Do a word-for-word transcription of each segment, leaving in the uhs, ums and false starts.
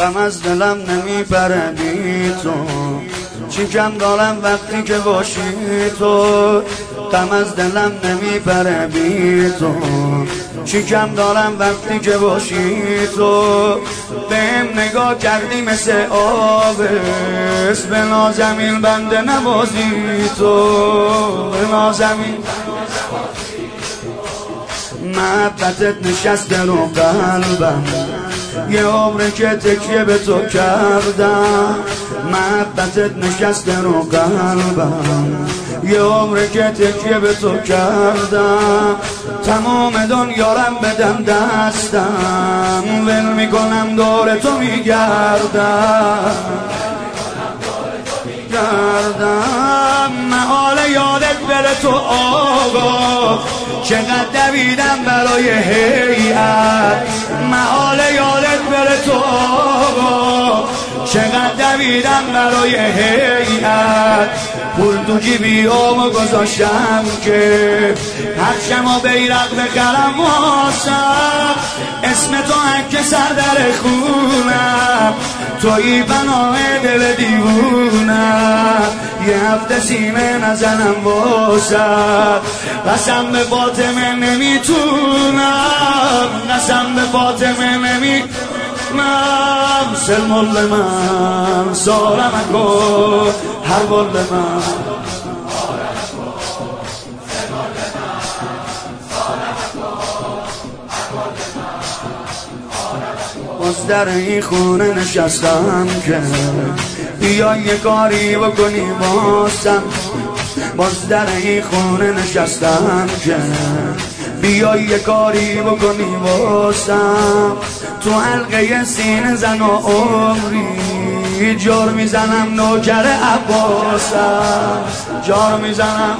غم از دلم نمیپره بی تو، چی کم دارم وقتی که باشی تو. غم از دلم نمیپره بی تو، چی کم دارم وقتی که باشی تو. بهم نگاه کردی مثل آبست، به نازمین بنده نوازی تو، به نازمین محبتت نشسته رو قلبم، یه عمره که تکیه به تو کردم. محبتت نشسته رو قلبم، یه عمره که تکیه به تو کردم. تمام دنیارم بدم دستم، ول میکنم دور تو میگردم گردم. محال یادت بره تو آقا، چقدر دویدم برای هیئت. محال یادت بره تو آقا، چقدر دویدم برای هیئت. پول تو جیبیامو گذاشتم که هر شما بیرق بخرم واسم. اسم تو هک سر در خونم، توی بنای دل دیوونم. یه هفته سینه نزنم واسم، قسم به فاطمه نمیتونم، قسم به فاطمه نمیتونم. سلم من سالم کن هر بول من، باز در این خونه نشستم که بیا یه کاری بکنی واسم. باز در این خونه نشستم که بیا یه کاری بکنی واسم. تو حلقه سینه زن و عمری، جار میزنم نوکر عباسم، جار میزنم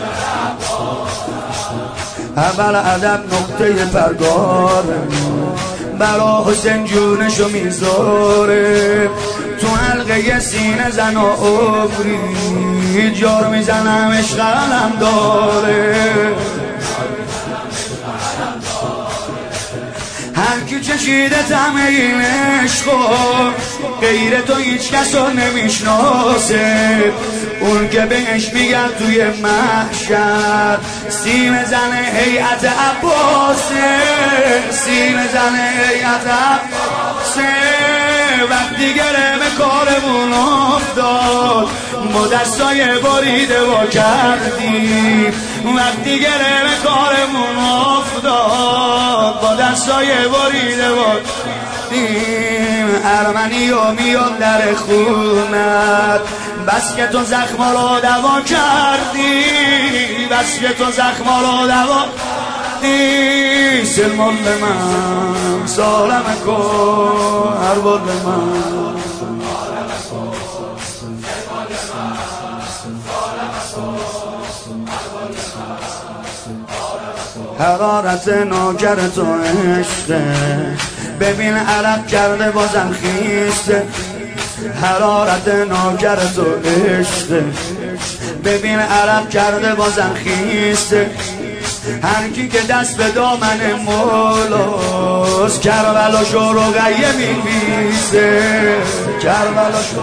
اول ادب نقطه پرگاره، برا حسین جونشو میذاره. تو حلقه سینه زن و عمری، جار میزنم عشق علم داره. هر کی چشیده طعم این عشقو، غیر تو هیچ کس رو نمیشناسه. اون که بهش میگن توی محشر، سیم زن هیئت عباسه، سیم زن هیئت عباسه. وقتی گره به کارمون افتاد، ما دستای بریده وا کردیم. وقتی گره به کارمون افتاد، با دستای بریده وا کردیم. ارمنی و میاد در خونت، بس که تو زخما رو دوا کردی، بس که تو زخما رو دوا کردی. سلمان من سالم کن هر بول من، حرارت نوکر تو عشقه، ببین عرق کرده بازم خیسته. حرارت نوکر تو عشقه، ببین عرق کرده بازم خیسته. هر کی که دست به دامن مولاست، کربلا شو رقیه می‌نویسه، کربلا شو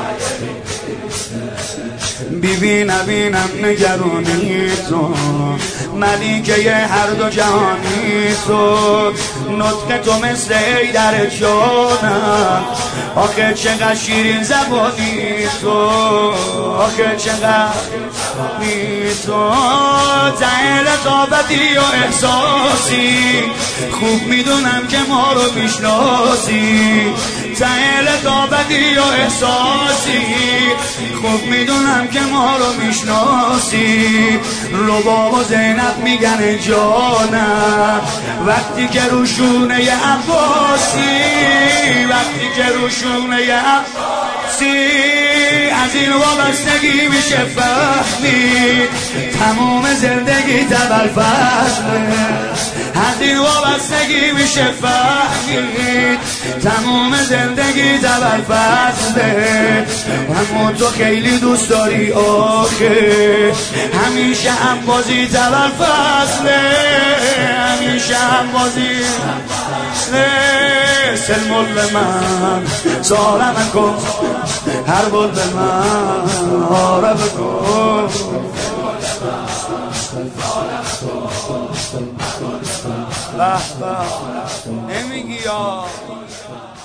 ببین ببینم نگرانی تو، ملیکه هر دو جهانی تو. نطق تو مثل حیدر جانم، آخه چقدر شیرین زبانی تو، آخه چقدر زبانی تو. ته لطافتی و احساسی، خوب میدونم که ما رو میشناسی. ته لطافتی و احساسی، خوب میدونم که ما رو میشناسی. رباب و زینب میگن جانم، وقتی که روشونه عباسی، وقتی که روشونه عباسی. از این وابستگی میشه فهمید، تمام زندگی تبل فضله. از این وابستگی میشه فهمید، تمام زندگی تبل فضله. اما تو خیلی دوست داری آخه، همیشه هم بازی تبل فضله، همیشه هم بازی سلمل من زارم کن هر بول من آره بکن به به نمیگی یا